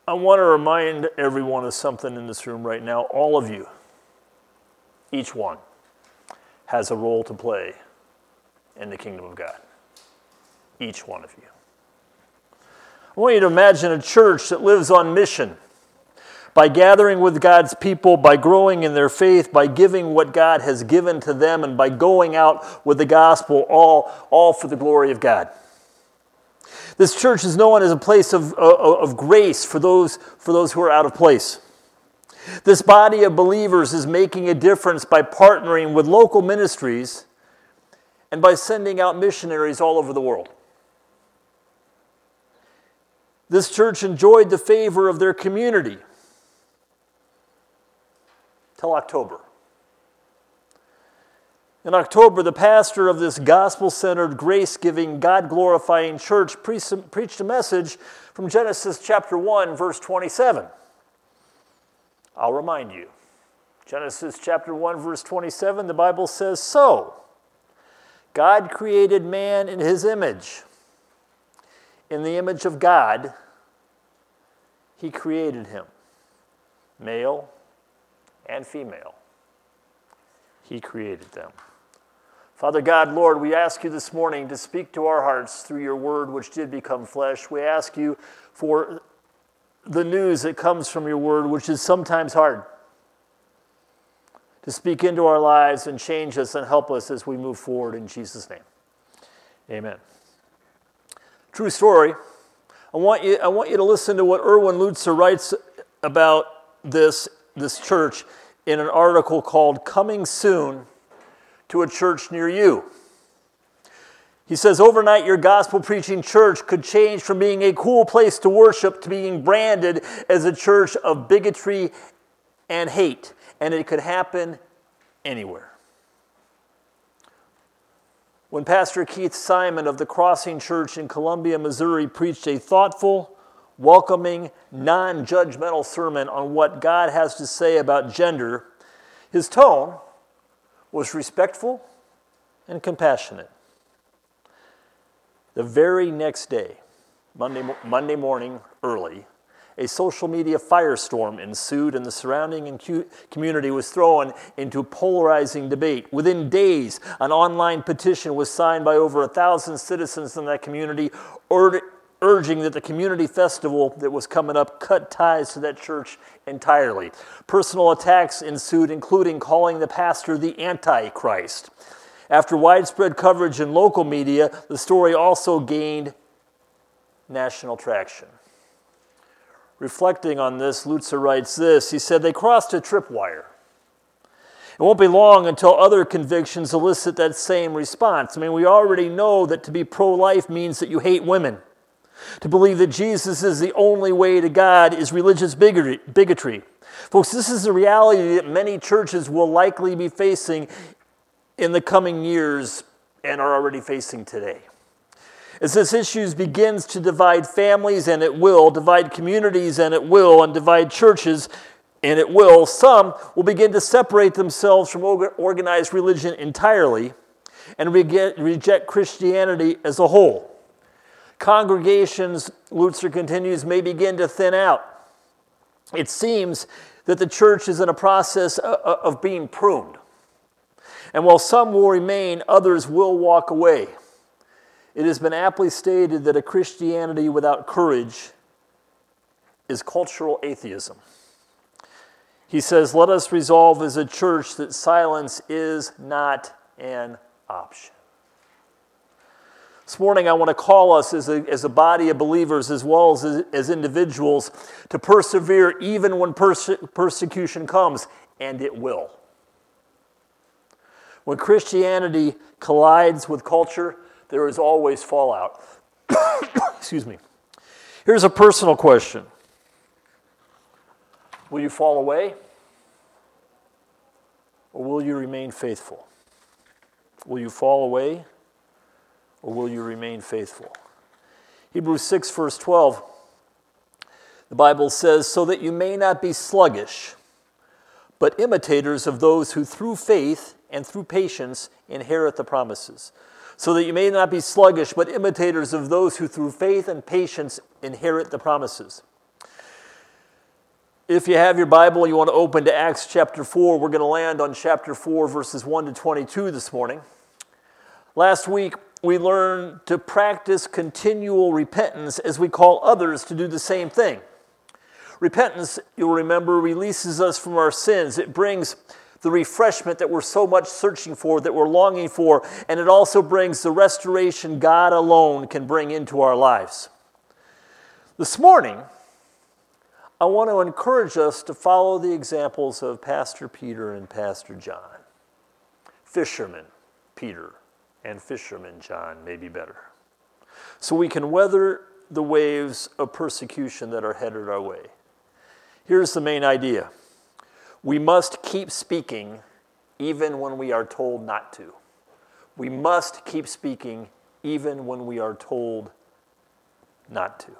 I want to remind everyone of something in this room right now. All of you, each one, has a role to play in the kingdom of God. Each one of you. I want you to imagine a church that lives on mission by gathering with God's people, by growing in their faith, by giving what God has given to them, and by going out with the gospel, all for the glory of God. This church is known as a place of grace for those who are out of place. This body of believers is making a difference by partnering with local ministries and by sending out missionaries all over the world. This church enjoyed the favor of their community till October. In October, the pastor of this gospel-centered, grace-giving, God-glorifying church preached a message from Genesis chapter 1, verse 27. I'll remind you. Genesis chapter 1, verse 27, the Bible says, "So, God created man in his image. In the image of God, he created him. Male and female, he created them." Father God, Lord, we ask you this morning to speak to our hearts through your word which did become flesh. We ask you for the news that comes from your word, which is sometimes hard, to speak into our lives and change us and help us as we move forward in Jesus' name. Amen. True story. I want you to listen to what Erwin Lutzer writes about this church in an article called "Coming Soon to a Church Near You." He says, "Overnight, your gospel-preaching church could change from being a cool place to worship to being branded as a church of bigotry and hate, and it could happen anywhere." When Pastor Keith Simon of the Crossing Church in Columbia, Missouri, preached a thoughtful, welcoming, non-judgmental sermon on what God has to say about gender, his tone was respectful and compassionate. The very next day, Monday morning early, a social media firestorm ensued and the surrounding community was thrown into polarizing debate. Within days, an online petition was signed by over 1,000 citizens in that community urging that the community festival that was coming up cut ties to that church entirely. Personal attacks ensued, including calling the pastor the Antichrist. After widespread coverage in local media, the story also gained national traction. Reflecting on this, Lutzer writes this. He said, "They crossed a tripwire. It won't be long until other convictions elicit that same response. I mean, we already know that to be pro-life means that you hate women. To believe that Jesus is the only way to God is religious bigotry. Folks, this is the reality that many churches will likely be facing in the coming years and are already facing today. As this issue begins to divide families, and it will, divide communities, and it will, and divide churches, and it will, some will begin to separate themselves from organized religion entirely and reject Christianity as a whole. Congregations, Lutzer continues, may begin to thin out. It seems that the church is in a process of being pruned. And while some will remain, others will walk away. It has been aptly stated that a Christianity without courage is cultural atheism. He says, let us resolve as a church that silence is not an option. This morning I want to call us as a body of believers as well as individuals to persevere even when persecution comes, and it will. When Christianity collides with culture, there is always fallout. Excuse me. Here's a personal question. Will you fall away? Or will you remain faithful? Will you fall away? Or will you remain faithful? Hebrews 6, verse 12, the Bible says, so that you may not be sluggish, but imitators of those who through faith and through patience inherit the promises. So that you may not be sluggish, but imitators of those who through faith and patience inherit the promises. If you have your Bible, you want to open to Acts chapter 4. We're going to land on chapter 4, verses 1 to 22 this morning. Last week, we learned to practice continual repentance as we call others to do the same thing. Repentance, you'll remember, releases us from our sins. It brings the refreshment that we're so much searching for, that we're longing for, and it also brings the restoration God alone can bring into our lives. This morning, I want to encourage us to follow the examples of Pastor Peter and Pastor John. Fisherman Peter and Fisherman John may be better. So we can weather the waves of persecution that are headed our way. Here's the main idea. We must keep speaking even when we are told not to. We must keep speaking even when we are told not to.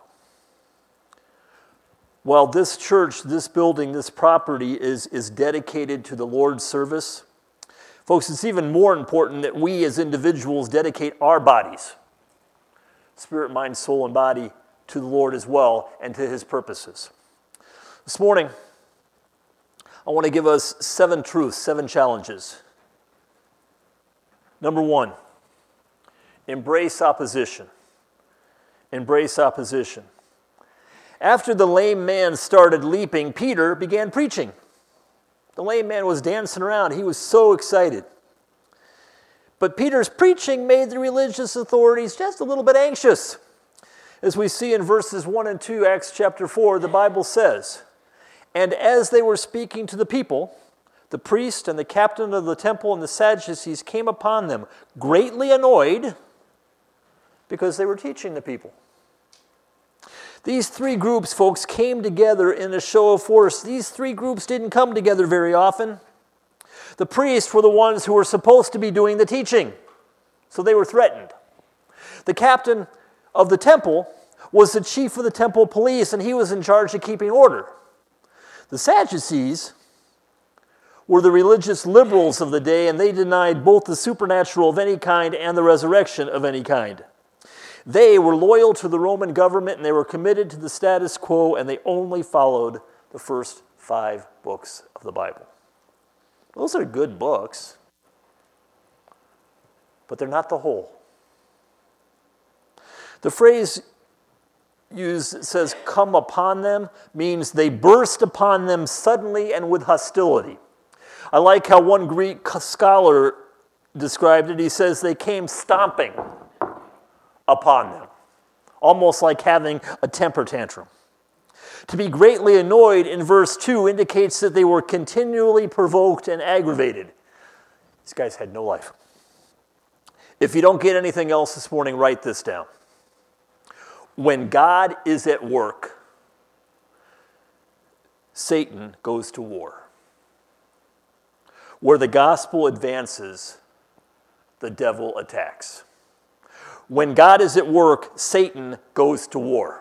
While this church, this building, this property is dedicated to the Lord's service, folks, it's even more important that we as individuals dedicate our bodies, spirit, mind, soul, and body, to the Lord as well and to His purposes. This morning, I want to give us 7 truths, 7 challenges. Number 1, embrace opposition. Embrace opposition. After the lame man started leaping, Peter began preaching. The lame man was dancing around. He was so excited. But Peter's preaching made the religious authorities just a little bit anxious. As we see in verses 1 and 2, Acts chapter 4, the Bible says, "And as they were speaking to the people, the priest and the captain of the temple and the Sadducees came upon them, greatly annoyed because they were teaching the people." These 3 groups, folks, came together in a show of force. These 3 groups didn't come together very often. The priests were the ones who were supposed to be doing the teaching, so they were threatened. The captain of the temple was the chief of the temple police, and he was in charge of keeping order. The Sadducees were the religious liberals of the day, and they denied both the supernatural of any kind and the resurrection of any kind. They were loyal to the Roman government, and they were committed to the status quo, and they only followed the first 5 books of the Bible. Those are good books, but they're not the whole. The phrase used that says, "come upon them," means they burst upon them suddenly and with hostility. I like how one Greek scholar described it. He says they came stomping upon them, almost like having a temper tantrum. To be greatly annoyed in verse 2 indicates that they were continually provoked and aggravated. These guys had no life. If you don't get anything else this morning, write this down. When God is at work, Satan goes to war. Where the gospel advances, the devil attacks. When God is at work, Satan goes to war.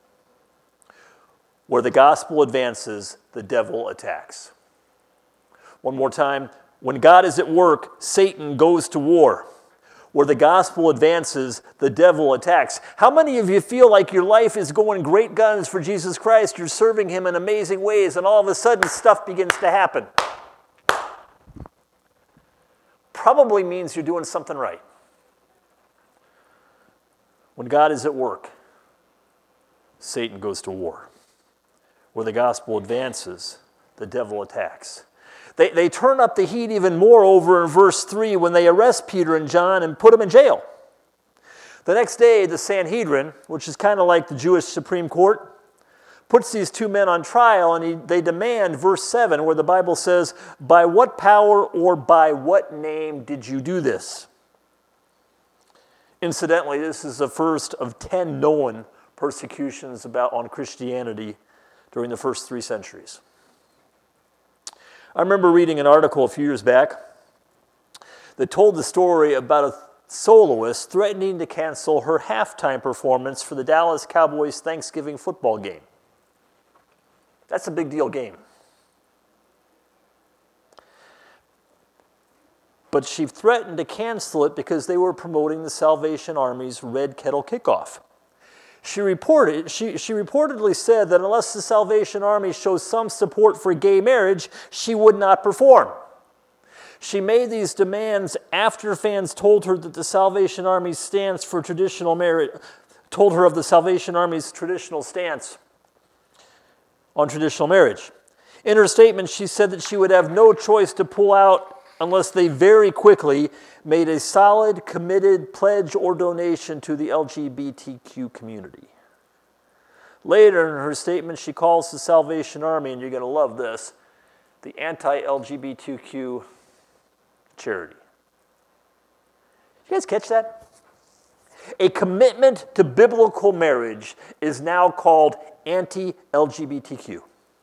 Where the gospel advances, the devil attacks. One more time. When God is at work, Satan goes to war. Where the gospel advances, the devil attacks. How many of you feel like your life is going great guns for Jesus Christ? You're serving Him in amazing ways, and all of a sudden stuff begins to happen. Probably means you're doing something right. When God is at work, Satan goes to war. Where the gospel advances, the devil attacks. They turn up the heat even more over in verse 3 when they arrest Peter and John and put them in jail. The next day, the Sanhedrin, which is kind of like the Jewish Supreme Court, puts these 2 men on trial, and they demand, verse 7, where the Bible says, "By what power or by what name did you do this?" Incidentally, this is the first of 10 known persecutions on Christianity during the first 3 centuries. I remember reading an article a few years back that told the story about a soloist threatening to cancel her halftime performance for the Dallas Cowboys Thanksgiving football game. That's a big deal game. But she threatened to cancel it because they were promoting the Salvation Army's Red Kettle Kickoff. She reportedly said that unless the Salvation Army shows some support for gay marriage, she would not perform. She made these demands after fans told her that the Salvation Army's stance for traditional marriage, told her of the Salvation Army's traditional stance on traditional marriage. In her statement, she said that she would have no choice to pull out unless they very quickly made a solid, committed pledge or donation to the LGBTQ community. Later in her statement, she calls the Salvation Army, and you're going to love this, the anti-LGBTQ charity. You guys catch that? A commitment to biblical marriage is now called anti-LGBTQ.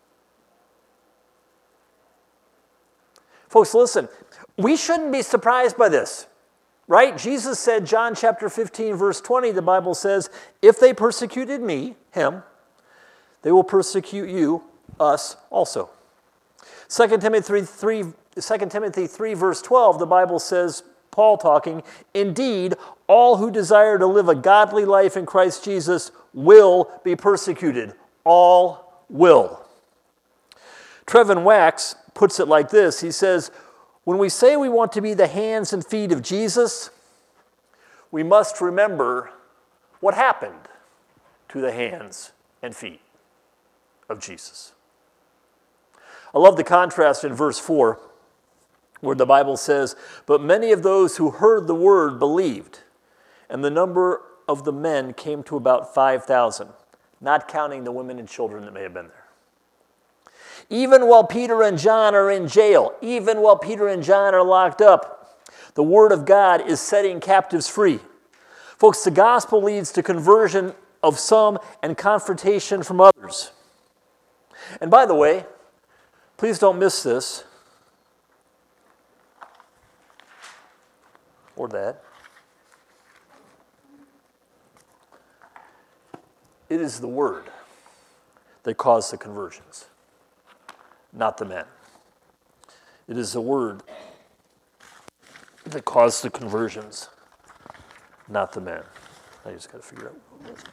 Folks, listen, we shouldn't be surprised by this, right? Jesus said, John chapter 15, verse 20, the Bible says, if they persecuted me, him, they will persecute you, us also. 2 Timothy 3, verse 12, the Bible says, Paul talking, indeed, all who desire to live a godly life in Christ Jesus will be persecuted. All will. Trevin Wax puts it like this. He says, when we say we want to be the hands and feet of Jesus, we must remember what happened to the hands and feet of Jesus. I love the contrast in verse 4, where the Bible says, but many of those who heard the word believed, and the number of the men came to about 5,000, not counting the women and children that may have been there. Even while Peter and John are in jail, even while Peter and John are locked up, the word of God is setting captives free. Folks, the gospel leads to conversion of some and confrontation from others. And by the way, please don't miss this, or that. It is the word that caused the conversions, not the men. It is the word that caused the conversions, not the men. I just got to figure out.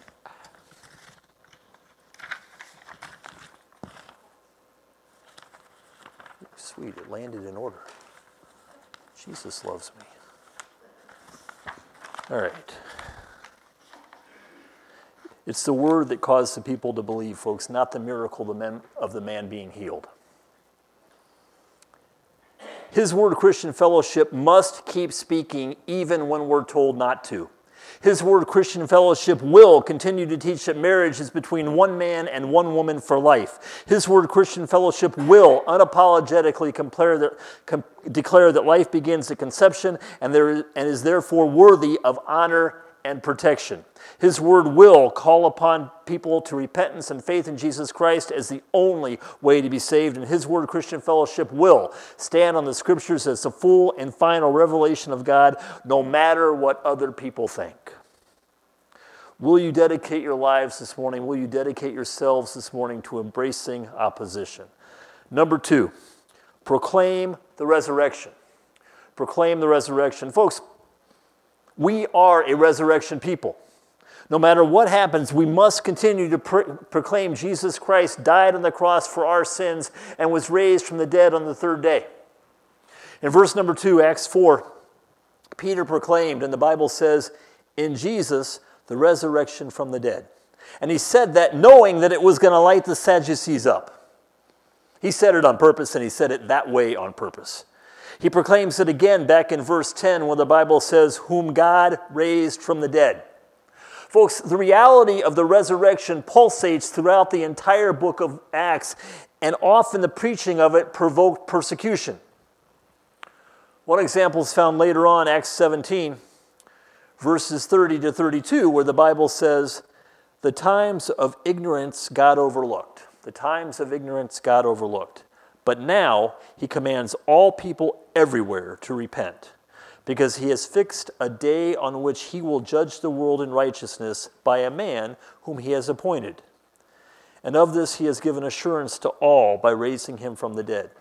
Sweet, it landed in order. Jesus loves me. All right. It's the word that caused the people to believe, folks, not the miracle of the man being healed. His Word Christian Fellowship must keep speaking even when we're told not to. His Word Christian Fellowship will continue to teach that marriage is between one man and one woman for life. His Word Christian Fellowship will unapologetically declare that life begins at conception and is therefore worthy of honor and protection. His word will call upon people to repentance and faith in Jesus Christ as the only way to be saved, and His Word Christian Fellowship will stand on the Scriptures as the full and final revelation of God, no matter what other people think. Will you dedicate your lives this morning? Will you dedicate yourselves this morning to embracing opposition? Number 2, proclaim the resurrection. Proclaim the resurrection. Folks, we are a resurrection people. No matter what happens, we must continue to proclaim Jesus Christ died on the cross for our sins and was raised from the dead on the third day. In verse number 2, Acts 4, Peter proclaimed, and the Bible says, in Jesus, the resurrection from the dead. And he said that knowing that it was going to light the Sadducees up. He said it on purpose, and he said it that way on purpose. He proclaims it again back in verse 10 where the Bible says, whom God raised from the dead. Folks, the reality of the resurrection pulsates throughout the entire book of Acts, and often the preaching of it provoked persecution. One example is found later on, Acts 17, verses 30 to 32, where the Bible says, the times of ignorance God overlooked. The times of ignorance God overlooked. But now he commands all people everywhere to repent, because he has fixed a day on which he will judge the world in righteousness by a man whom he has appointed. And of this he has given assurance to all by raising him from the dead.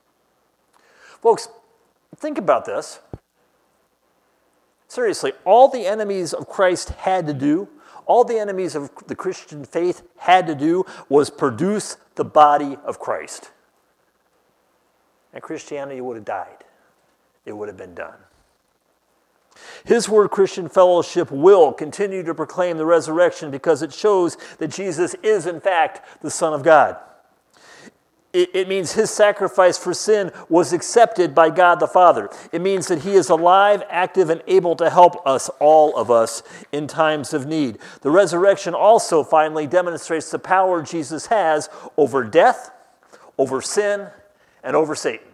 Folks, think about this. Seriously, all the enemies of Christ had to do, All the enemies of the Christian faith had to do was produce the body of Christ. And Christianity would have died. It would have been done. His Word Christian Fellowship will continue to proclaim the resurrection because it shows that Jesus is, in fact, the Son of God. It means his sacrifice for sin was accepted by God the Father. It means that he is alive, active, and able to help us, all of us, in times of need. The resurrection also finally demonstrates the power Jesus has over death, over sin, and over Satan.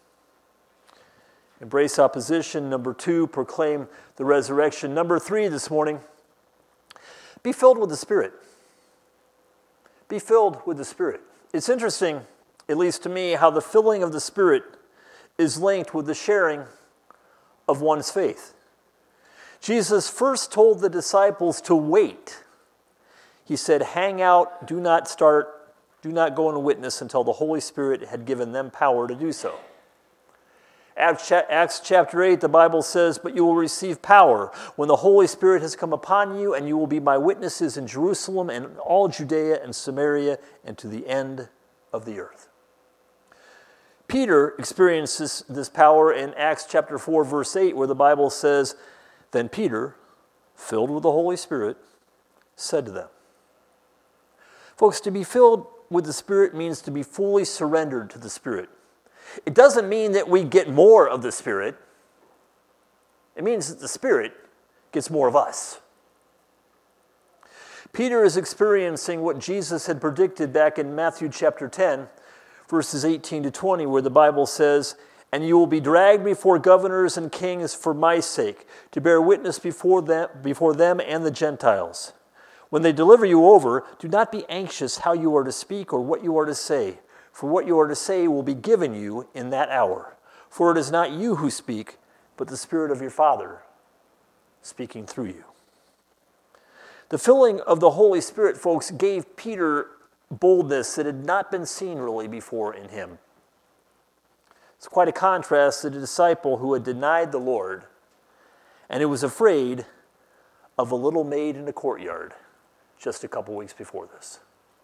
Embrace opposition. Number 2, proclaim the resurrection. Number 3 this morning, be filled with the Spirit. Be filled with the Spirit. It's interesting, at least to me, how the filling of the Spirit is linked with the sharing of one's faith. Jesus first told the disciples to wait. He said, hang out, do not go and witness until the Holy Spirit had given them power to do so. Acts chapter 8, the Bible says, but you will receive power when the Holy Spirit has come upon you, and you will be my witnesses in Jerusalem and all Judea and Samaria and to the end of the earth. Peter experiences this power in Acts chapter 4, verse 8, where the Bible says, then Peter, filled with the Holy Spirit, said to them. Folks, to be filled with the Spirit means to be fully surrendered to the Spirit. It doesn't mean that we get more of the Spirit. It means that the Spirit gets more of us. Peter is experiencing what Jesus had predicted back in Matthew chapter 10, verses 18 to 20, where the Bible says, and you will be dragged before governors and kings for my sake, to bear witness before them and the Gentiles. When they deliver you over, do not be anxious how you are to speak or what you are to say. For what you are to say will be given you in that hour. For it is not you who speak, but the Spirit of your Father speaking through you. The filling of the Holy Spirit, folks, gave Peter boldness that had not been seen really before in him. It's quite a contrast to the disciple who had denied the Lord and who was afraid of a little maid in the courtyard just a couple weeks before this.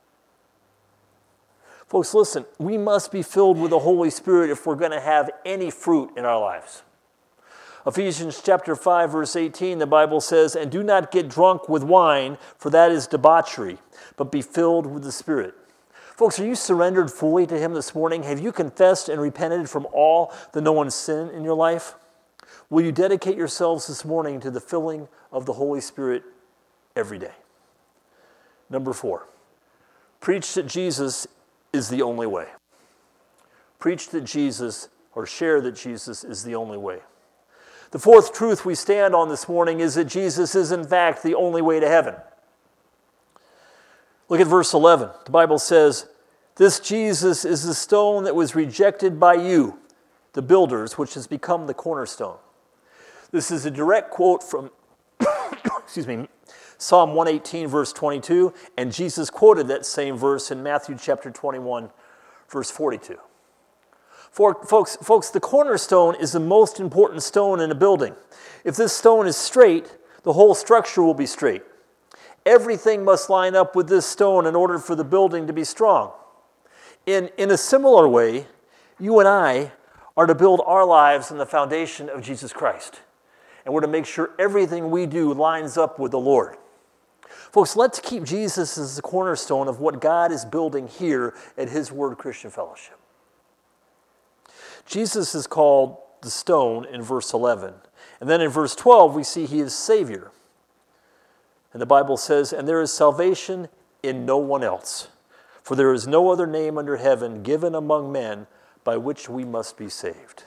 Folks, listen, we must be filled with the Holy Spirit if we're going to have any fruit in our lives. Ephesians chapter 5, verse 18, the Bible says, and do not get drunk with wine, for that is debauchery, but be filled with the Spirit. Folks, are you surrendered fully to him this morning? Have you confessed and repented from all the known sin in your life? Will you dedicate yourselves this morning to the filling of the Holy Spirit every day? Number 4, preach that Jesus is the only way. Preach that Jesus, or share that Jesus is the only way. The fourth truth we stand on this morning is that Jesus is in fact the only way to heaven. Look at verse 11. The Bible says, this Jesus is the stone that was rejected by you, the builders, which has become the cornerstone. This is a direct quote from Psalm 118, verse 22, and Jesus quoted that same verse in Matthew chapter 21, verse 42. Folks, the cornerstone is the most important stone in a building. If this stone is straight, the whole structure will be straight. Everything must line up with this stone in order for the building to be strong. In a similar way, you and I are to build our lives on the foundation of Jesus Christ. And we're to make sure everything we do lines up with the Lord. Folks, let's keep Jesus as the cornerstone of what God is building here at His Word Christian Fellowship. Jesus is called the stone in verse 11. And then in verse 12, we see He is Savior. And the Bible says, and there is salvation in no one else, for there is no other name under heaven given among men by which we must be saved.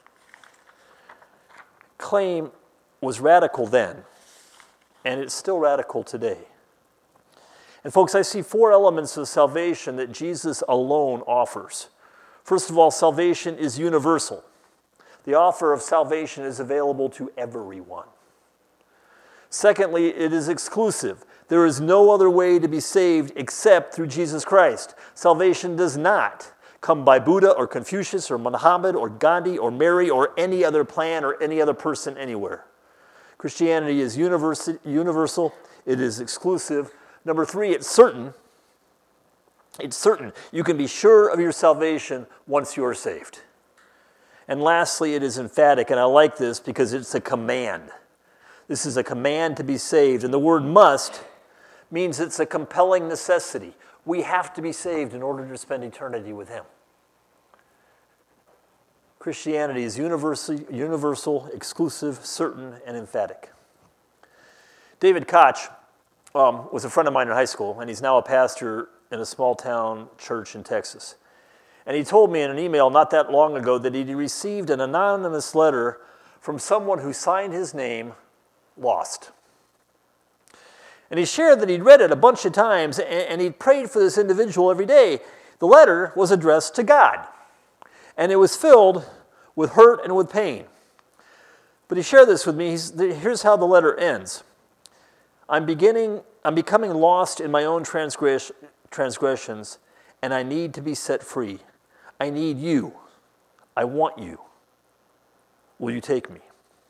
Claim was radical then, and it's still radical today. And folks, I see 4 elements of salvation that Jesus alone offers. First of all, salvation is universal. The offer of salvation is available to everyone. Secondly, it is exclusive. There is no other way to be saved except through Jesus Christ. Salvation does not come by Buddha or Confucius or Muhammad or Gandhi or Mary or any other plan or any other person anywhere. Christianity is universal. it is exclusive. Number 3, it's certain. It's certain. You can be sure of your salvation once you are saved. And lastly, it is emphatic, and I like this because it's a command. This is a command to be saved, and the word must means it's a compelling necessity. We have to be saved in order to spend eternity with Him. Christianity is universal, exclusive, certain, and emphatic. David Koch was a friend of mine in high school, and he's now a pastor in a small town church in Texas. And he told me in an email not that long ago that he'd received an anonymous letter from someone who signed his name Lost. And he shared that he'd read it a bunch of times and he'd prayed for this individual every day. The letter was addressed to God, and it was filled with hurt and with pain. But he shared this with me. Here's how the letter ends. I'm becoming lost in my own transgressions, and I need to be set free. I need you. I want you. Will you take me?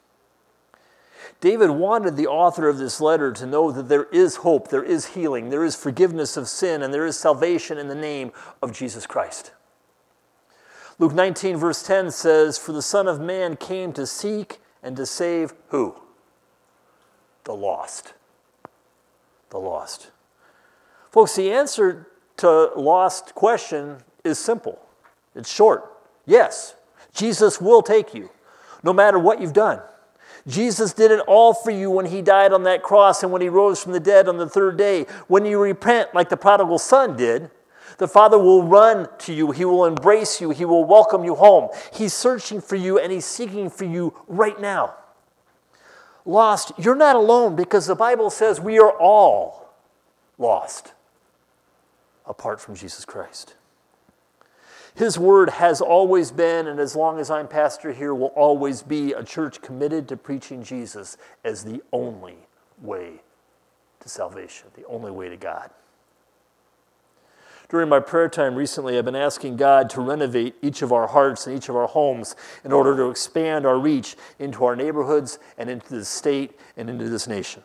David wanted the author of this letter to know that there is hope, there is healing, there is forgiveness of sin, and there is salvation in the name of Jesus Christ. Luke 19, verse 10 says, "For the Son of Man came to seek and to save" who? The lost. The lost. Folks, the answer to lost question is simple. It's short. Yes, Jesus will take you, no matter what you've done. Jesus did it all for you when He died on that cross and when He rose from the dead on the third day. When you repent like the prodigal son did, the Father will run to you. He will embrace you. He will welcome you home. He's searching for you and He's seeking for you right now. Lost, you're not alone because the Bible says we are all lost apart from Jesus Christ. His word has always been, and as long as I'm pastor here, will always be a church committed to preaching Jesus as the only way to salvation, the only way to God. During my prayer time recently, I've been asking God to renovate each of our hearts and each of our homes in order to expand our reach into our neighborhoods and into the state and into this nation.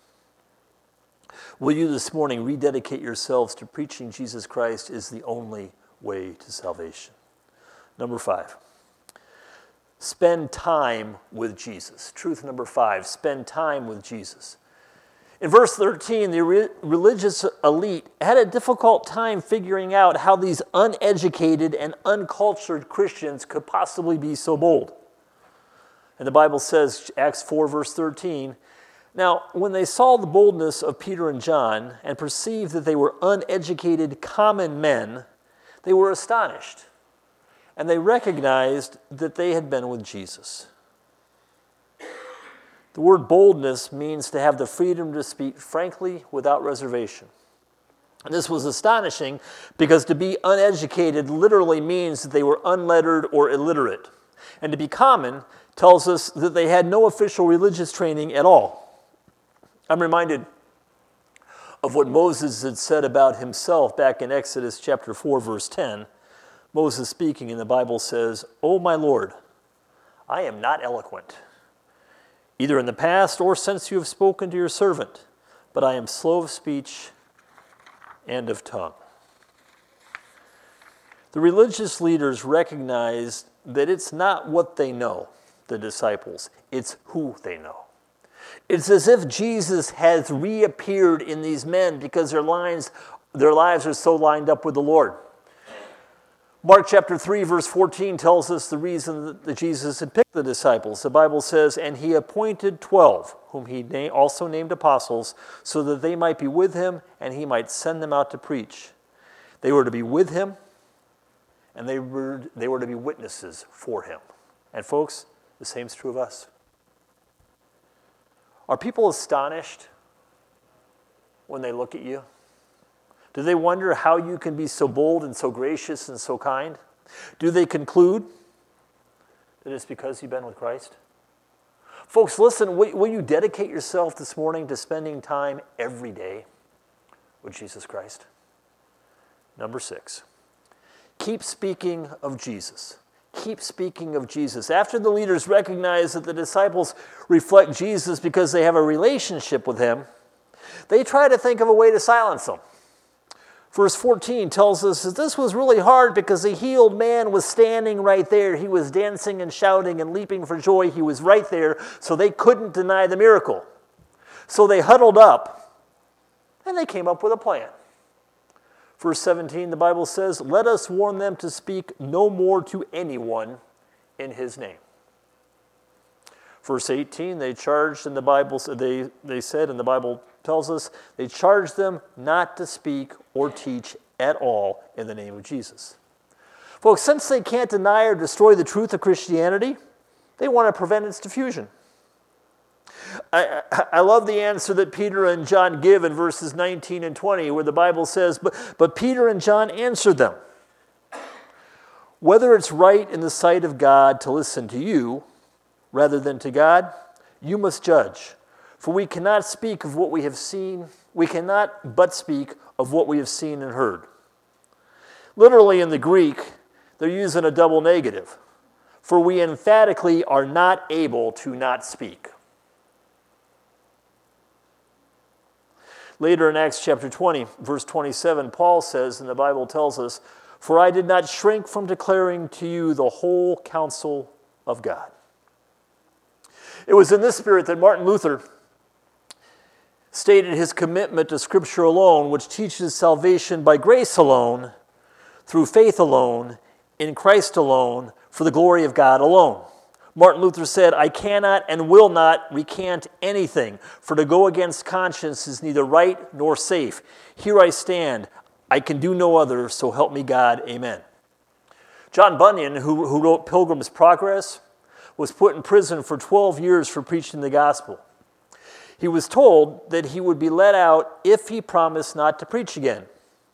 Will you this morning rededicate yourselves to preaching Jesus Christ is the only way to salvation? Number 5, spend time with Jesus. Truth number 5, spend time with Jesus. In verse 13, the religious elite had a difficult time figuring out how these uneducated and uncultured Christians could possibly be so bold. And the Bible says, Acts 4, verse 13, "Now, when they saw the boldness of Peter and John and perceived that they were uneducated common men, they were astonished, and they recognized that they had been with Jesus." The word boldness means to have the freedom to speak frankly without reservation. And this was astonishing because to be uneducated literally means that they were unlettered or illiterate. And to be common tells us that they had no official religious training at all. I'm reminded of what Moses had said about himself back in Exodus chapter 4, verse 10. Moses speaking, and the Bible says, "O my Lord, I am not eloquent, either in the past or since you have spoken to your servant, but I am slow of speech and of tongue." The religious leaders recognized that it's not what they know, the disciples, it's who they know. It's as if Jesus has reappeared in these men because their lives are so lined up with the Lord. Mark chapter 3, verse 14 tells us the reason that Jesus had picked the disciples. The Bible says, "And He appointed 12, whom He also named apostles, so that they might be with Him and He might send them out to preach." They were to be with Him, and they were to be witnesses for Him. And folks, the same is true of us. Are people astonished when they look at you? Do they wonder how you can be so bold and so gracious and so kind? Do they conclude that it's because you've been with Christ? Folks, listen, will you dedicate yourself this morning to spending time every day with Jesus Christ? Number 6, keep speaking of Jesus. Keep speaking of Jesus. After the leaders recognize that the disciples reflect Jesus because they have a relationship with Him, They try to think of a way to silence them. Verse 14 tells us that this was really hard because the healed man was standing right there. He was dancing and shouting and leaping for joy. He was right there, so they couldn't deny the miracle. So they huddled up, and they came up with a plan. Verse 17, the Bible says, "Let us warn them to speak no more to anyone in his name." Verse 18, they charged, and the Bible they said, and the Bible tells us, they charged them not to speak or teach at all in the name of Jesus. Folks, since they can't deny or destroy the truth of Christianity, they want to prevent its diffusion. I love the answer that Peter and John give in verses 19 and 20, where the Bible says, but Peter and John answered them, "Whether it's right in the sight of God to listen to you rather than to God, you must judge. For we cannot speak of what we have seen. We cannot but speak of what we have seen and heard." Literally in the Greek, they're using a double negative. For we emphatically are not able to not speak. Later in Acts chapter 20, verse 27, Paul says, and the Bible tells us, "For I did not shrink from declaring to you the whole counsel of God." It was in this spirit that Martin Luther stated his commitment to Scripture alone, which teaches salvation by grace alone, through faith alone, in Christ alone, for the glory of God alone. Martin Luther said, "I cannot and will not recant anything, for to go against conscience is neither right nor safe. Here I stand. I can do no other, so help me God. Amen." John Bunyan, who wrote Pilgrim's Progress, was put in prison for 12 years for preaching the gospel. He was told that he would be let out if he promised not to preach again.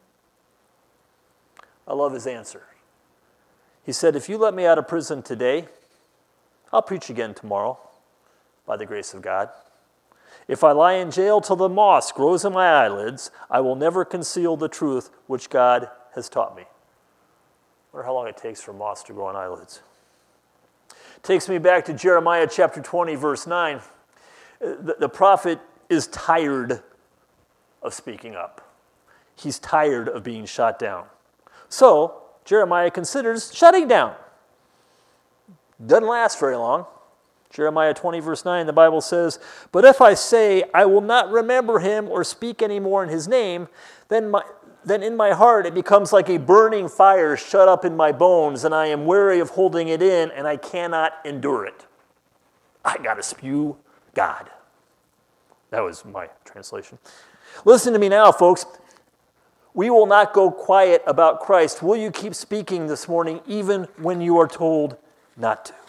I love his answer. He said, "If you let me out of prison today, I'll preach again tomorrow, by the grace of God. If I lie in jail till the moss grows in my eyelids, I will never conceal the truth which God has taught me." I wonder how long it takes for moss to grow on eyelids. Takes me back to Jeremiah chapter 20, verse 9. The prophet is tired of speaking up. He's tired of being shot down. So Jeremiah considers shutting down. Doesn't last very long. Jeremiah 20, verse 9, the Bible says, "But if I say, I will not remember him or speak any more in his name, then in my heart it becomes like a burning fire shut up in my bones, and I am weary of holding it in, and I cannot endure it." I got to spew God. That was my translation. Listen to me now, folks. We will not go quiet about Christ. Will you keep speaking this morning even when you are told not to?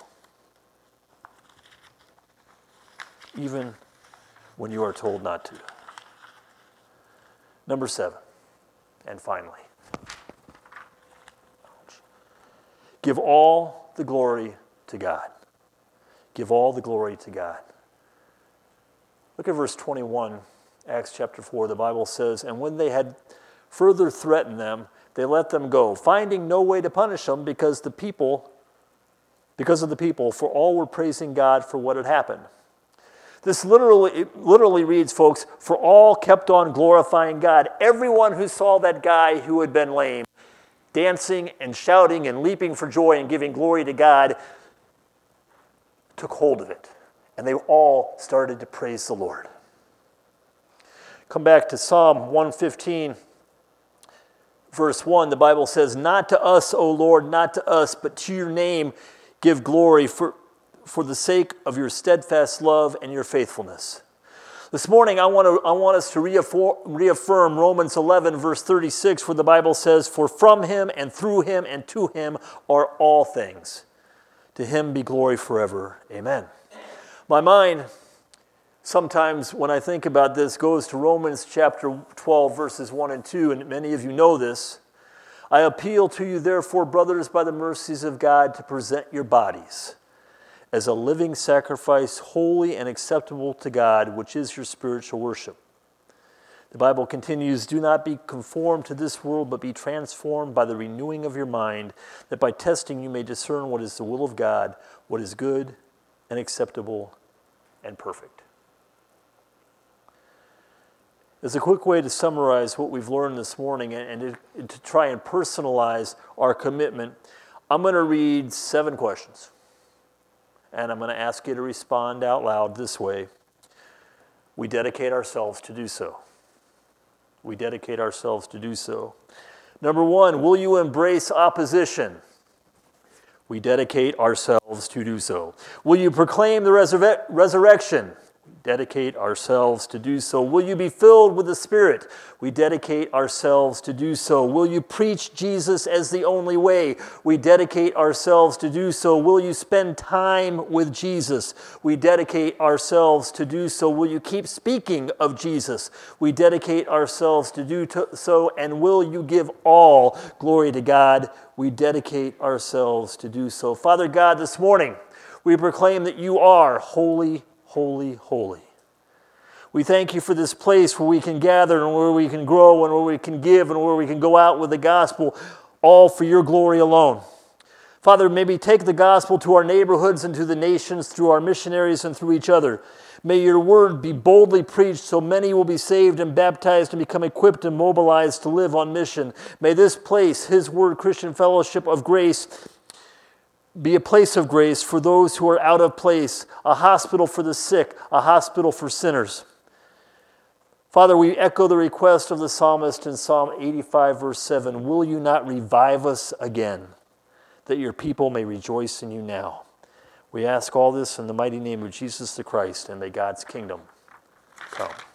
Even when you are told not to. Number 7, and finally, give all the glory to God. Give all the glory to God. Look at verse 21, Acts chapter 4. The Bible says, "And when they had further threatened them, they let them go, finding no way to punish them because of the people, for all were praising God for what had happened." This literally reads, folks, "For all kept on glorifying God." Everyone who saw that guy who had been lame, dancing and shouting and leaping for joy and giving glory to God, took hold of it. And they all started to praise the Lord. Come back to Psalm 115, verse 1. The Bible says, "Not to us, O Lord, not to us, but to your name give glory for the sake of your steadfast love and your faithfulness." This morning, I want us to reaffirm Romans 11, verse 36, where the Bible says, "For from him and through him and to him are all things. To him be glory forever. Amen." My mind, sometimes when I think about this, goes to Romans chapter 12, verses 1 and 2, and many of you know this. "I appeal to you, therefore, brothers, by the mercies of God, to present your bodies as a living sacrifice, holy and acceptable to God, which is your spiritual worship." The Bible continues, "Do not be conformed to this world, but be transformed by the renewing of your mind, that by testing you may discern what is the will of God, what is good and acceptable and perfect." As a quick way to summarize what we've learned this morning and to try and personalize our commitment, I'm going to read 7 questions. And I'm going to ask you to respond out loud this way. We dedicate ourselves to do so. We dedicate ourselves to do so. Number 1, will you embrace opposition? We dedicate ourselves to do so. Will you proclaim the resurrection? Dedicate ourselves to do so. Will you be filled with the Spirit? We dedicate ourselves to do so. Will you preach Jesus as the only way? We dedicate ourselves to do so. Will you spend time with Jesus? We dedicate ourselves to do so. Will you keep speaking of Jesus? We dedicate ourselves to do so. And will you give all glory to God? We dedicate ourselves to do so. Father God, this morning we proclaim that you are holy, holy, holy. We thank you for this place where we can gather and where we can grow and where we can give and where we can go out with the gospel, all for your glory alone. Father, maybe take the gospel to our neighborhoods and to the nations through our missionaries and through each other. May your word be boldly preached so many will be saved and baptized and become equipped and mobilized to live on mission. May this place, His Word Christian Fellowship of Grace, be a place of grace for those who are out of place, a hospital for the sick, a hospital for sinners. Father, we echo the request of the psalmist in Psalm 85, verse 7. Will you not revive us again, that your people may rejoice in you now? We ask all this in the mighty name of Jesus the Christ, and may God's kingdom come.